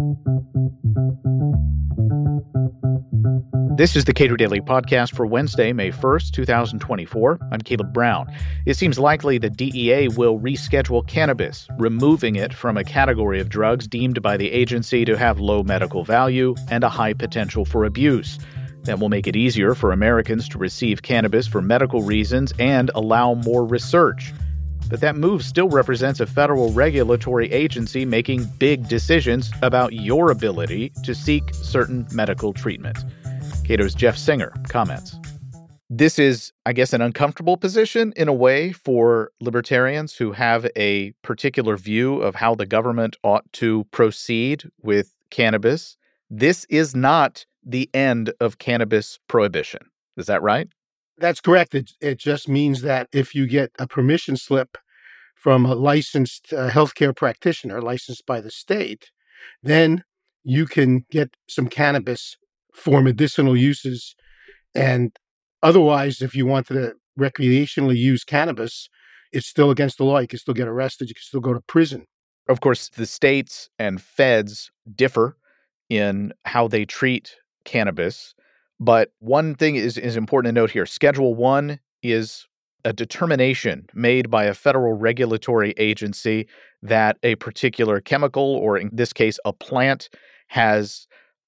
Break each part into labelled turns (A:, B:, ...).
A: This is the Cato Daily Podcast for Wednesday, May 1st, 2024. I'm Caleb Brown. It seems likely the DEA will reschedule cannabis, removing it from a category of drugs deemed by the agency to have low medical value and a high potential for abuse. That will make it easier for Americans to receive cannabis for medical reasons and allow more research. But that move still represents a federal regulatory agency making big decisions about your ability to seek certain medical treatment. Cato's Jeff Singer comments. This is, I guess, an uncomfortable position in a way for libertarians who have a particular view of how the government ought to proceed with cannabis. This is not the end of cannabis prohibition. Is that right?
B: That's correct. It just means that if you get a permission slip from a licensed healthcare practitioner licensed by the state, then you can get some cannabis for medicinal uses. And otherwise, if you wanted to recreationally use cannabis, it's still against the law. You can still get arrested. You can still go to prison.
A: Of course, the states and feds differ in how they treat cannabis. But one thing is important to note here. Schedule 1 is a determination made by a federal regulatory agency that a particular chemical, or in this case, a plant, has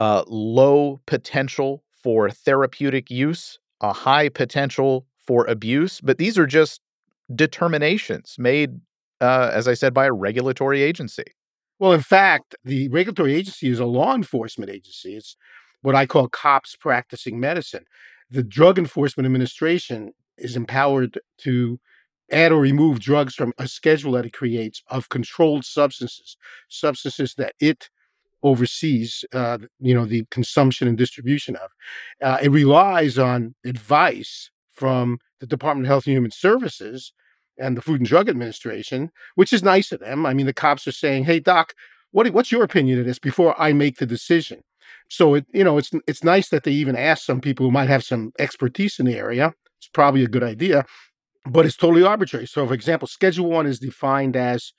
A: low potential for therapeutic use, a high potential for abuse. But these are just determinations made, as I said, by a regulatory agency.
B: Well, in fact, the regulatory agency is a law enforcement agency. It's what I call cops practicing medicine. The Drug Enforcement Administration is empowered to add or remove drugs from a schedule that it creates of controlled substances that it oversees, the consumption and distribution of. It relies on advice from the Department of Health and Human Services and the Food and Drug Administration, which is nice of them. I mean, the cops are saying, "Hey, doc, what's your opinion of this before I make the decision?" So it's nice that they even ask some people who might have some expertise in the area. It's probably a good idea, but it's totally arbitrary. So, for example, Schedule 1 is defined as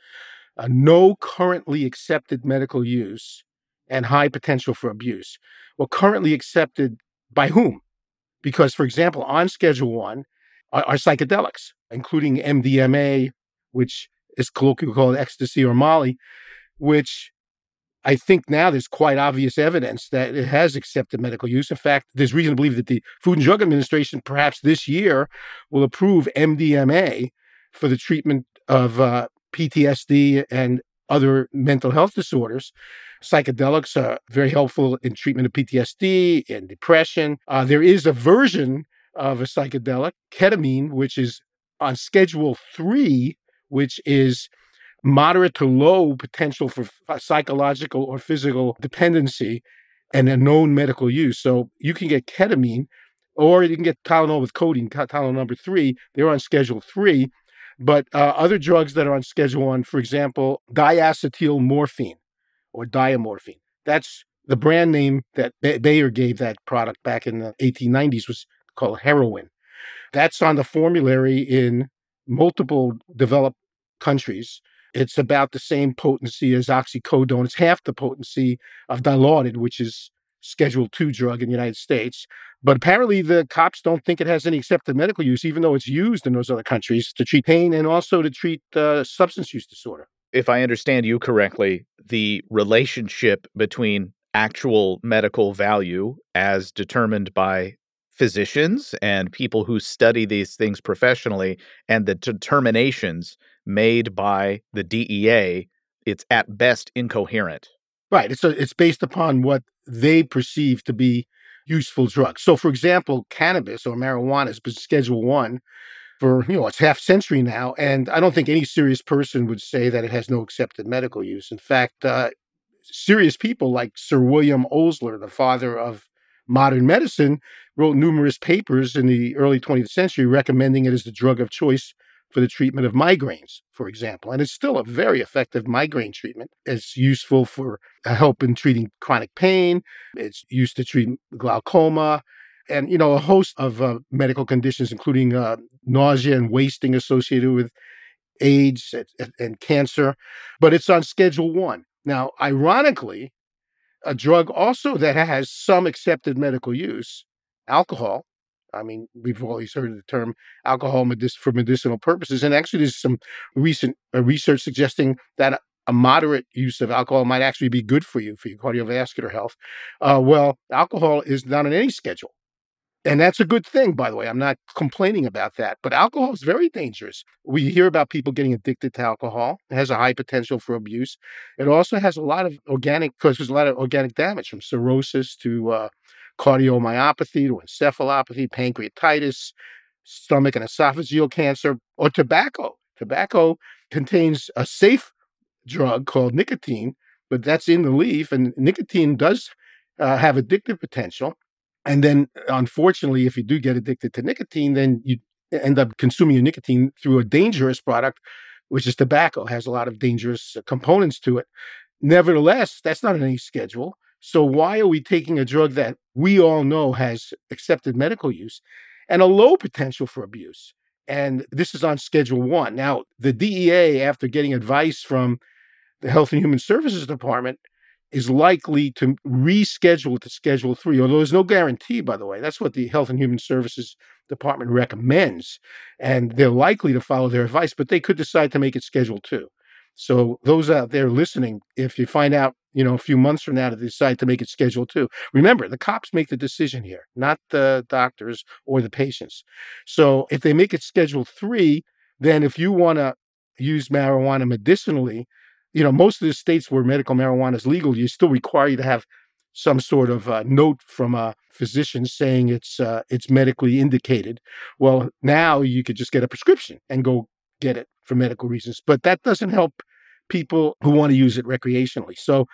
B: no currently accepted medical use and high potential for abuse. Well, currently accepted by whom? Because, for example, on Schedule 1 are psychedelics, including MDMA, which is colloquially called ecstasy or Molly, which I think now there's quite obvious evidence that it has accepted medical use. In fact, there's reason to believe that the Food and Drug Administration, perhaps this year, will approve MDMA for the treatment of PTSD and other mental health disorders. Psychedelics are very helpful in treatment of PTSD and depression. There is a version of a psychedelic, ketamine, which is on Schedule 3, which is moderate to low potential for psychological or physical dependency and a known medical use. So you can get ketamine, or you can get Tylenol with codeine, Tylenol number 3. They're on Schedule 3. But other drugs that are on Schedule 1, for example, diacetyl morphine or diamorphine. That's the brand name that Bayer gave that product back in the 1890s, was called heroin. That's on the formulary in multiple developed countries. It's about the same potency as oxycodone. It's half the potency of Dilaudid, which is Schedule 2 drug in the United States. But apparently the cops don't think it has any accepted medical use, even though it's used in those other countries to treat pain and also to treat substance use disorder.
A: If I understand you correctly, the relationship between actual medical value as determined by physicians and people who study these things professionally and the determinations made by the DEA, it's at best incoherent.
B: Right. It's based upon what they perceive to be useful drugs. So, for example, cannabis or marijuana has been Schedule 1 for, it's half century now. And I don't think any serious person would say that it has no accepted medical use. In fact, serious people like Sir William Osler, the father of modern medicine, wrote numerous papers in the early 20th century recommending it as the drug of choice for the treatment of migraines, for example. And it's still a very effective migraine treatment. It's useful for help in treating chronic pain. It's used to treat glaucoma and, a host of medical conditions, including nausea and wasting associated with AIDS and cancer. But it's on Schedule 1. Now, ironically, a drug also that has some accepted medical use, alcohol. I mean, we've always heard of the term alcohol for medicinal purposes. And actually, there's some recent research suggesting that a moderate use of alcohol might actually be good for your cardiovascular health. Well, alcohol is not on any schedule. And that's a good thing, by the way. I'm not complaining about that. But alcohol is very dangerous. We hear about people getting addicted to alcohol. It has a high potential for abuse. It also has a lot of organic damage, from cirrhosis to cardiomyopathy to encephalopathy, pancreatitis, stomach and esophageal cancer, or tobacco. Tobacco contains a safe drug called nicotine, but that's in the leaf. And nicotine does have addictive potential. And then, unfortunately, if you do get addicted to nicotine, then you end up consuming your nicotine through a dangerous product, which is tobacco. It has a lot of dangerous components to it. Nevertheless, that's not on any schedule. So why are we taking a drug that we all know has accepted medical use and a low potential for abuse? And this is on Schedule 1. Now, the DEA, after getting advice from the Health and Human Services Department, is likely to reschedule it to Schedule 3, although there's no guarantee, by the way. That's what the Health and Human Services Department recommends. And they're likely to follow their advice, but they could decide to make it Schedule 2. So those out there listening, if you find out, a few months from now to decide to make it Schedule 2, remember, the cops make the decision here, not the doctors or the patients. So if they make it Schedule 3, then if you want to use marijuana medicinally, most of the states where medical marijuana is legal, you still require you to have some sort of note from a physician saying it's medically indicated. Well, now you could just get a prescription and go get it for medical reasons. But that doesn't help people who want to use it recreationally. So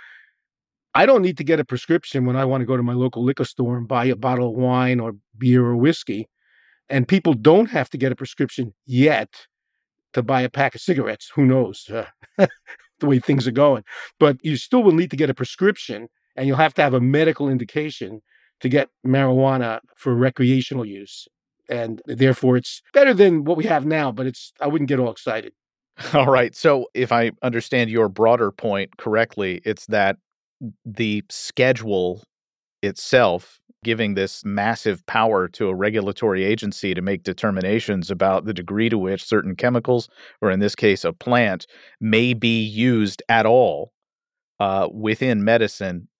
B: I don't need to get a prescription when I want to go to my local liquor store and buy a bottle of wine or beer or whiskey. And people don't have to get a prescription yet to buy a pack of cigarettes. Who knows? The way things are going. But you still will need to get a prescription, and you'll have to have a medical indication to get marijuana for recreational use. And therefore, it's better than what we have now, but I wouldn't get all excited.
A: All right. So if I understand your broader point correctly, it's that the schedule itself, giving this massive power to a regulatory agency to make determinations about the degree to which certain chemicals, or in this case, a plant, may be used at all within medicine,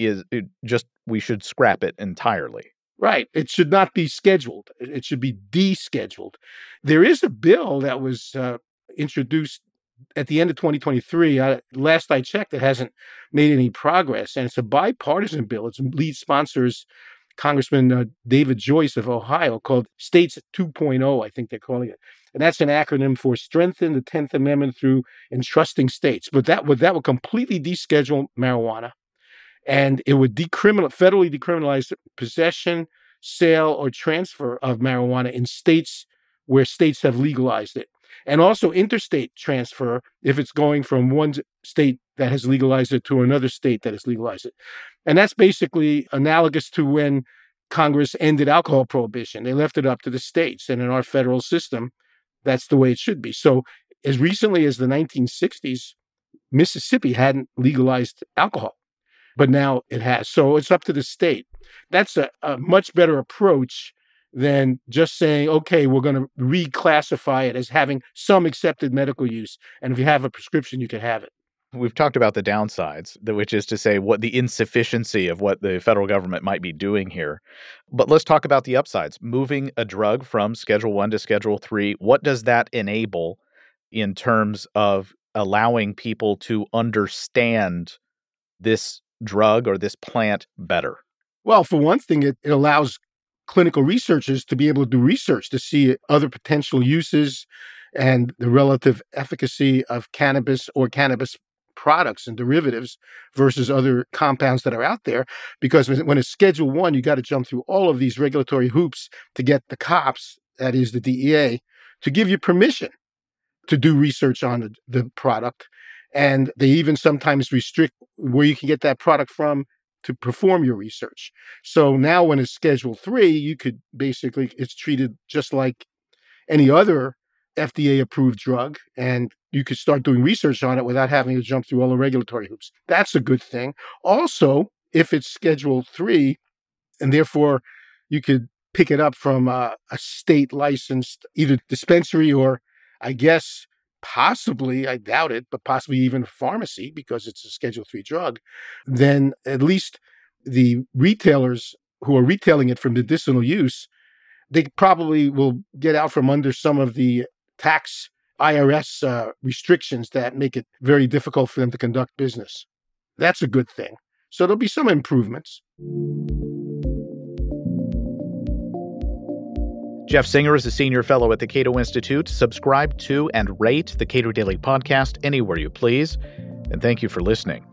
A: we should scrap it entirely.
B: Right. It should not be scheduled. It should be descheduled. There is a bill that was introduced at the end of 2023. Last I checked, it hasn't made any progress, and it's a bipartisan bill. Its lead sponsors Congressman David Joyce of Ohio, called States 2.0, I think they're calling it. And that's an acronym for Strengthen the 10th Amendment through Entrusting States. But that would completely deschedule marijuana, and it would federally decriminalize possession, sale, or transfer of marijuana in states where states have legalized it. And also interstate transfer if it's going from one state that has legalized it to another state that has legalized it. And that's basically analogous to when Congress ended alcohol prohibition. They left it up to the states. And in our federal system, that's the way it should be. So as recently as the 1960s, Mississippi hadn't legalized alcohol, but now it has. So it's up to the state. That's a much better approach than just saying, okay, we're going to reclassify it as having some accepted medical use. And if you have a prescription, you can have it.
A: We've talked about the downsides, which is to say what the insufficiency of what the federal government might be doing here. But let's talk about the upsides. Moving a drug from Schedule 1 to Schedule 3, what does that enable in terms of allowing people to understand this drug or this plant better?
B: Well, for one thing, it allows clinical researchers to be able to do research to see other potential uses and the relative efficacy of cannabis or cannabis products and derivatives versus other compounds that are out there. Because when it's Schedule 1, you got to jump through all of these regulatory hoops to get the cops, that is the DEA, to give you permission to do research on the product. And they even sometimes restrict where you can get that product from to perform your research. So now when it's Schedule 3, you could basically, it's treated just like any other FDA-approved drug, and you could start doing research on it without having to jump through all the regulatory hoops. That's a good thing. Also, if it's Schedule 3, and therefore you could pick it up from a state licensed either dispensary or, I guess, possibly, I doubt it, but possibly even pharmacy because it's a Schedule 3 drug, then at least the retailers who are retailing it for medicinal use, they probably will get out from under some of the tax IRS restrictions that make it very difficult for them to conduct business. That's a good thing. So there'll be some improvements.
A: Jeff Singer is a senior fellow at the Cato Institute. Subscribe to and rate the Cato Daily Podcast anywhere you please. And thank you for listening.